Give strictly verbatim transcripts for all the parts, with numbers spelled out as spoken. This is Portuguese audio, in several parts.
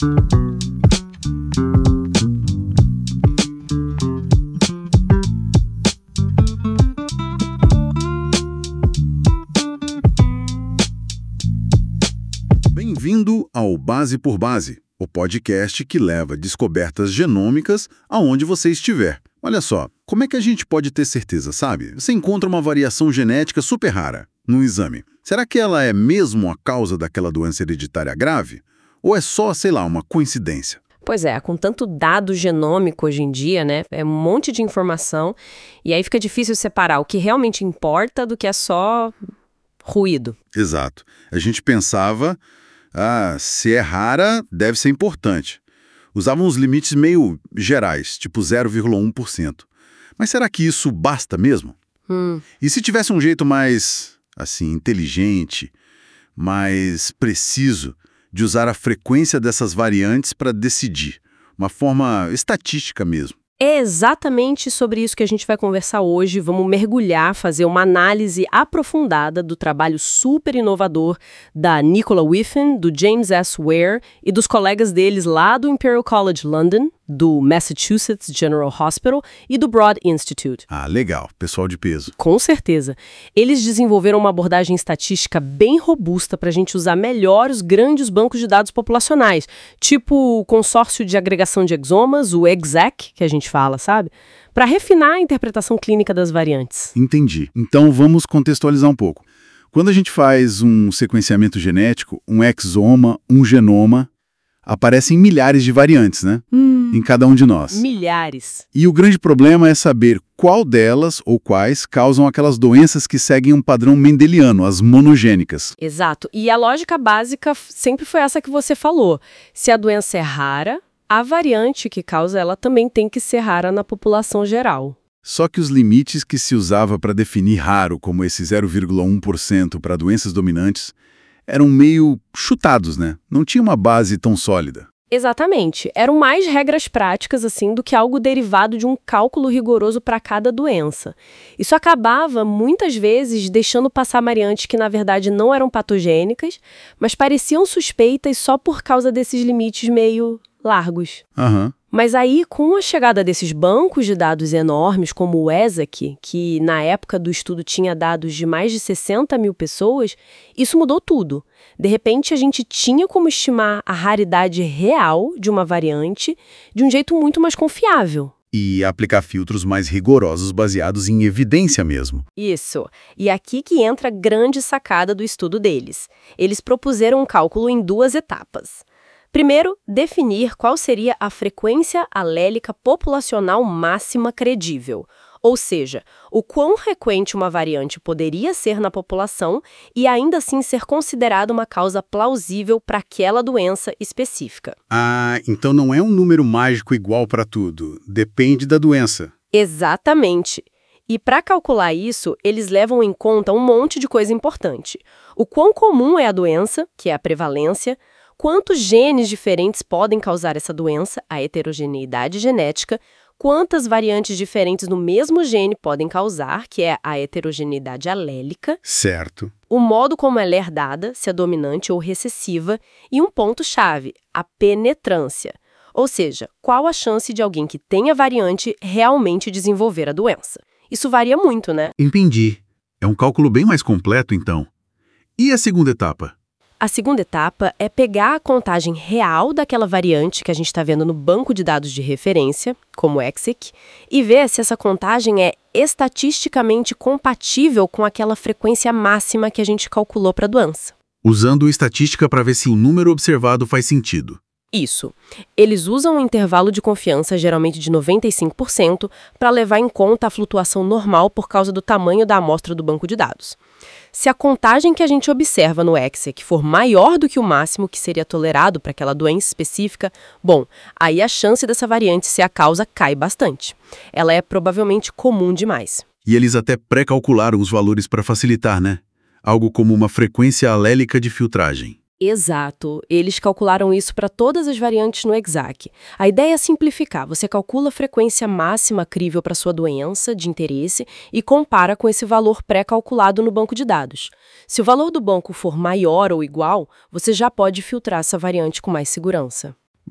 Bem-vindo ao Base por Base, o podcast que leva descobertas genômicas aonde você estiver. Olha só, como é que a gente pode ter certeza, sabe? Você encontra uma variação genética super rara no exame. Será que ela é mesmo a causa daquela doença hereditária grave? Ou é só, sei lá, uma coincidência? Pois é, com tanto dado genômico hoje em dia, né, é um monte de informação, e aí fica difícil separar o que realmente importa do que é só ruído. Exato. A gente pensava, ah, se é rara, deve ser importante. Usavam uns limites meio gerais, tipo zero vírgula um por cento. Mas será que isso basta mesmo? Hum. E se tivesse um jeito mais, assim, inteligente, mais preciso de usar a frequência dessas variantes para decidir? Uma forma estatística mesmo. É exatamente sobre isso que a gente vai conversar hoje. Vamos mergulhar, fazer uma análise aprofundada do trabalho super inovador da Nicola Whiffen, do James S. Ware e dos colegas deles lá do Imperial College London, do Massachusetts General Hospital e do Broad Institute. Ah, legal. Pessoal de peso. Com certeza. Eles desenvolveram uma abordagem estatística bem robusta para a gente usar melhor os grandes bancos de dados populacionais, tipo o consórcio de agregação de exomas, o EXAC, que a gente fala, sabe? Para refinar a interpretação clínica das variantes. Entendi. Então vamos contextualizar um pouco. Quando a gente faz um sequenciamento genético, um exoma, um genoma, aparecem milhares de variantes, né? Hum, em cada um de nós. Milhares. E o grande problema é saber qual delas ou quais causam aquelas doenças que seguem um padrão mendeliano, as monogênicas. Exato. E a lógica básica sempre foi essa que você falou. Se a doença é rara, a variante que causa ela também tem que ser rara na população geral. Só que os limites que se usava para definir raro, como esse zero vírgula um por cento para doenças dominantes, eram meio chutados, né? Não tinha uma base tão sólida. Exatamente. Eram mais regras práticas, assim, do que algo derivado de um cálculo rigoroso para cada doença. Isso acabava, muitas vezes, deixando passar variantes que, na verdade, não eram patogênicas, mas pareciam suspeitas só por causa desses limites meio largos. Aham. Uhum. Mas aí, com a chegada desses bancos de dados enormes, como o ESAC, que na época do estudo tinha dados de mais de sessenta mil pessoas, isso mudou tudo. De repente, a gente tinha como estimar a raridade real de uma variante de um jeito muito mais confiável. E aplicar filtros mais rigorosos baseados em evidência mesmo. Isso. E aqui que entra a grande sacada do estudo deles. Eles propuseram um cálculo em duas etapas. Primeiro, definir qual seria a frequência alélica populacional máxima credível, ou seja, o quão frequente uma variante poderia ser na população e ainda assim ser considerada uma causa plausível para aquela doença específica. Ah, então não é um número mágico igual para tudo. Depende da doença. Exatamente. E para calcular isso, eles levam em conta um monte de coisa importante. O quão comum é a doença, que é a prevalência, quantos genes diferentes podem causar essa doença, a heterogeneidade genética, quantas variantes diferentes no mesmo gene podem causar, que é a heterogeneidade alélica. Certo. O modo como ela é herdada, se é dominante ou recessiva, e um ponto-chave, a penetrância. Ou seja, qual a chance de alguém que tem a variante realmente desenvolver a doença. Isso varia muito, né? Entendi. É um cálculo bem mais completo, então. E a segunda etapa? A segunda etapa é pegar a contagem real daquela variante que a gente está vendo no banco de dados de referência, como o EXAC, e ver se essa contagem é estatisticamente compatível com aquela frequência máxima que a gente calculou para a doença. Usando estatística para ver se o número observado faz sentido. Isso. Eles usam um intervalo de confiança, geralmente de noventa e cinco por cento, para levar em conta a flutuação normal por causa do tamanho da amostra do banco de dados. Se a contagem que a gente observa no EXAC for maior do que o máximo que seria tolerado para aquela doença específica, bom, aí a chance dessa variante ser a causa cai bastante. Ela é provavelmente comum demais. E eles até pré-calcularam os valores para facilitar, né? Algo como uma frequência alélica de filtragem. Exato. Eles calcularam isso para todas as variantes no EXAC. A ideia é simplificar. Você calcula a frequência máxima crível para sua doença de interesse e compara com esse valor pré-calculado no banco de dados. Se o valor do banco for maior ou igual, você já pode filtrar essa variante com mais segurança.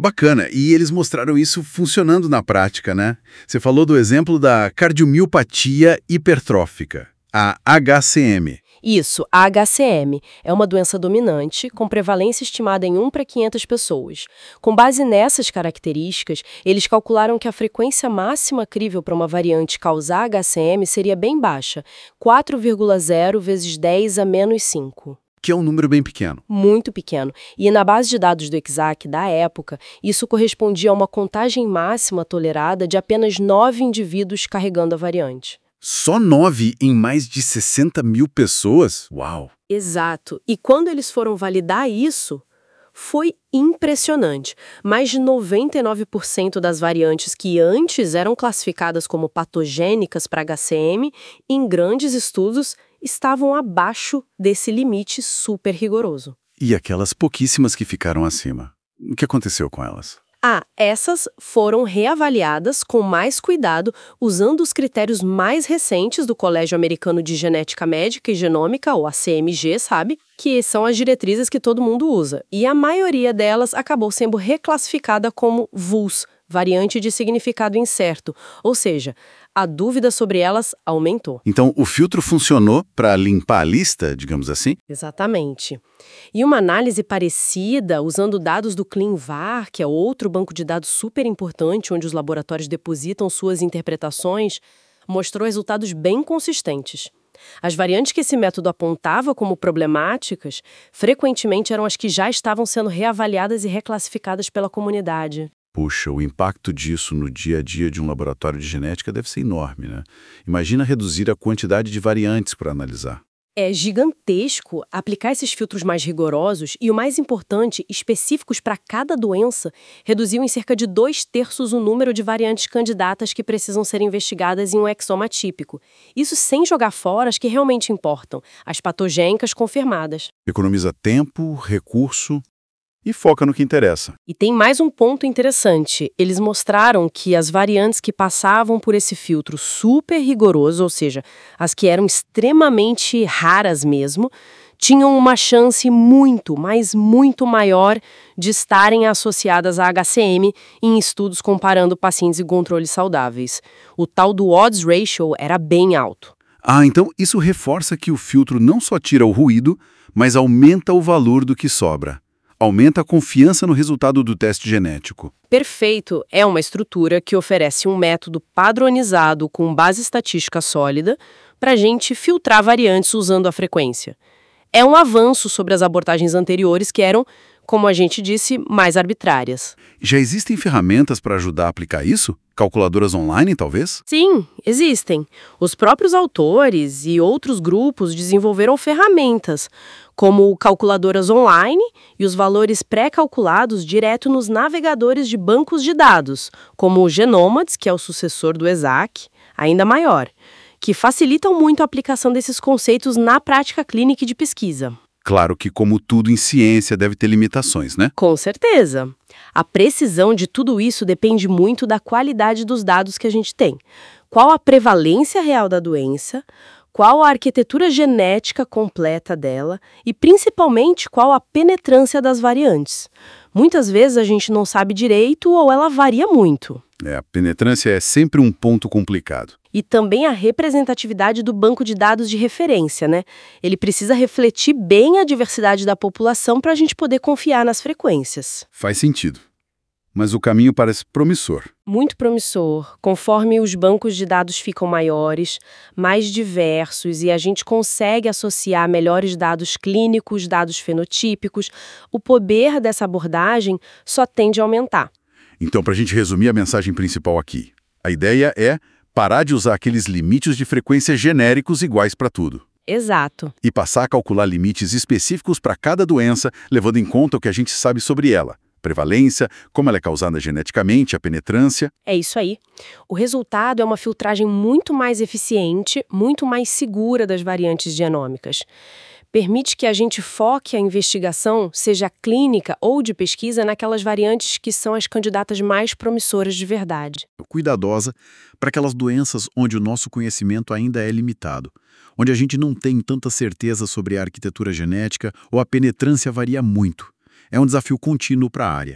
Bacana, e eles mostraram isso funcionando na prática, né? Você falou do exemplo da cardiomiopatia hipertrófica, a H C M. Isso, a H C M é uma doença dominante com prevalência estimada em um para quinhentas pessoas. Com base nessas características, eles calcularam que a frequência máxima crível para uma variante causar H C M seria bem baixa, quatro vírgula zero vezes dez a menos cinco. Que é um número bem pequeno. Muito pequeno. E na base de dados do Exact da época, isso correspondia a uma contagem máxima tolerada de apenas nove indivíduos carregando a variante. Só nove em mais de sessenta mil pessoas? Uau! Exato. E quando eles foram validar isso, foi impressionante. Mais de noventa e nove por cento das variantes que antes eram classificadas como patogênicas para H C M, em grandes estudos, estavam abaixo desse limite super rigoroso. E aquelas pouquíssimas que ficaram acima? O que aconteceu com elas? Ah, essas foram reavaliadas com mais cuidado, usando os critérios mais recentes do Colégio Americano de Genética Médica e Genômica, ou A C M G, sabe? Que são as diretrizes que todo mundo usa. E a maioria delas acabou sendo reclassificada como V U S, variante de significado incerto, ou seja, a dúvida sobre elas aumentou. Então, o filtro funcionou para limpar a lista, digamos assim? Exatamente. E uma análise parecida, usando dados do ClinVar, que é outro banco de dados super importante, onde os laboratórios depositam suas interpretações, mostrou resultados bem consistentes. As variantes que esse método apontava como problemáticas, frequentemente eram as que já estavam sendo reavaliadas e reclassificadas pela comunidade. Puxa, o impacto disso no dia a dia de um laboratório de genética deve ser enorme, né? Imagina reduzir a quantidade de variantes para analisar. É gigantesco aplicar esses filtros mais rigorosos e, o mais importante, específicos para cada doença, reduziu em cerca de dois terços o número de variantes candidatas que precisam ser investigadas em um exoma típico. Isso sem jogar fora as que realmente importam, as patogênicas confirmadas. Economiza tempo, recurso e foca no que interessa. E tem mais um ponto interessante. Eles mostraram que as variantes que passavam por esse filtro super rigoroso, ou seja, as que eram extremamente raras mesmo, tinham uma chance muito, mas muito maior de estarem associadas à H C M em estudos comparando pacientes e controles saudáveis. O tal do odds ratio era bem alto. Ah, então isso reforça que o filtro não só tira o ruído, mas aumenta o valor do que sobra. Aumenta a confiança no resultado do teste genético. Perfeito. É uma estrutura que oferece um método padronizado com base estatística sólida para a gente filtrar variantes usando a frequência. É um avanço sobre as abordagens anteriores que eram, como a gente disse, mais arbitrárias. Já existem ferramentas para ajudar a aplicar isso? Calculadoras online, talvez? Sim, existem. Os próprios autores e outros grupos desenvolveram ferramentas, como calculadoras online e os valores pré-calculados direto nos navegadores de bancos de dados, como o Genomads, que é o sucessor do Exact, ainda maior, que facilitam muito a aplicação desses conceitos na prática clínica e de pesquisa. Claro que, como tudo em ciência, deve ter limitações, né? Com certeza. A precisão de tudo isso depende muito da qualidade dos dados que a gente tem. Qual a prevalência real da doença, qual a arquitetura genética completa dela e, principalmente, qual a penetrância das variantes. Muitas vezes a gente não sabe direito ou ela varia muito. É, a penetrância é sempre um ponto complicado. E também a representatividade do banco de dados de referência, né? Ele precisa refletir bem a diversidade da população para a gente poder confiar nas frequências. Faz sentido. Mas o caminho parece promissor. Muito promissor. Conforme os bancos de dados ficam maiores, mais diversos e a gente consegue associar melhores dados clínicos, dados fenotípicos, o poder dessa abordagem só tende a aumentar. Então, para a gente resumir a mensagem principal aqui, a ideia é parar de usar aqueles limites de frequência genéricos iguais para tudo. Exato. E passar a calcular limites específicos para cada doença, levando em conta o que a gente sabe sobre ela. Prevalência, como ela é causada geneticamente, a penetrância. É isso aí. O resultado é uma filtragem muito mais eficiente, muito mais segura das variantes genômicas. Permite que a gente foque a investigação, seja clínica ou de pesquisa, naquelas variantes que são as candidatas mais promissoras de verdade. Cuidadosa para aquelas doenças onde o nosso conhecimento ainda é limitado, onde a gente não tem tanta certeza sobre a arquitetura genética ou a penetrância varia muito. É um desafio contínuo para a área.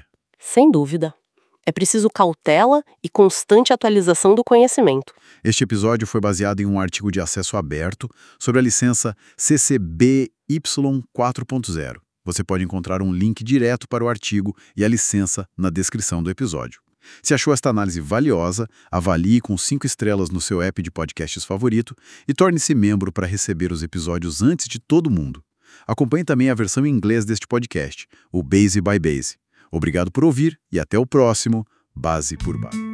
Sem dúvida. É preciso cautela e constante atualização do conhecimento. Este episódio foi baseado em um artigo de acesso aberto sobre a licença C C B Y quatro ponto zero. Você pode encontrar um link direto para o artigo e a licença na descrição do episódio. Se achou esta análise valiosa, avalie com cinco estrelas no seu app de podcasts favorito e torne-se membro para receber os episódios antes de todo mundo. Acompanhe também a versão em inglês deste podcast, o Base by Base. Obrigado por ouvir e até o próximo Base por Base.